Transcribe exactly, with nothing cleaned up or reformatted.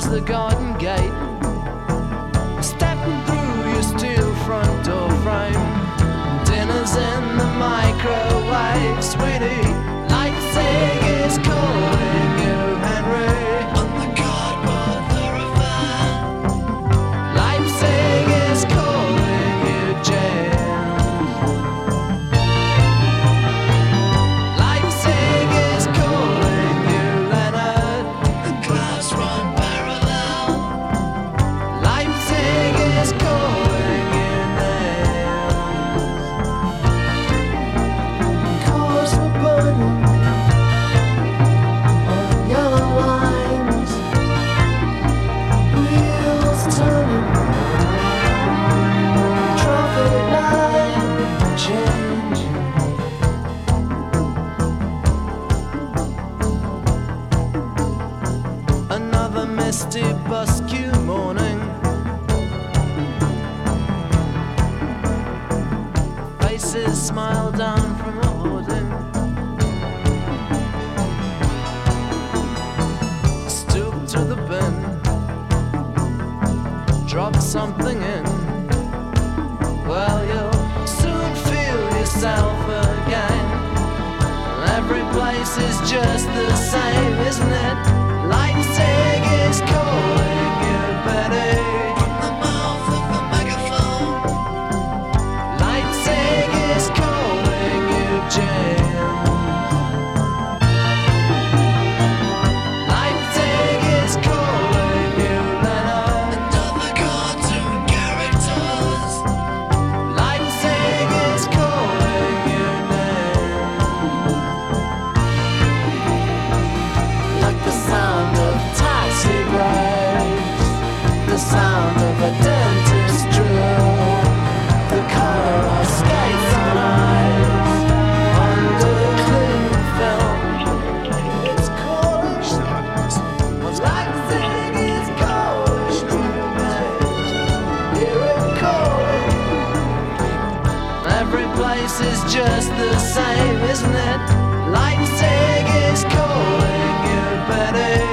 the garden gate, stepping through your steel front door frame. Dinner's in the microwave, sweetie. Leipzig is calling you, Henry. On the cardboard affair. Leipzig is calling you, James. Leipzig is calling you, Leonard. The clouds run parallel. Leipzig is calling you, Nails. Cars were burning on yellow lines, wheels turning, traffic light changing. Another misty busque morning, faces smile down from a hoarding. Stoop to the bin, drop something in. Well, you'll soon feel yourself again. Every place is just the same, isn't it? Leipzig is calling you, Betty. From the mouth of the megaphone. Leipzig is calling you, James. Leipzig is calling you, Leonard. And other cartoon characters. Leipzig is calling you, Nails. Like the sound of taxi brakes, the sound of a dentist drill, the color of skates on ice, under clean film. It's calling. Leipzig is calling. Hear it calling. Every place is just the same, isn't it? Leipzig is calling you, Betty.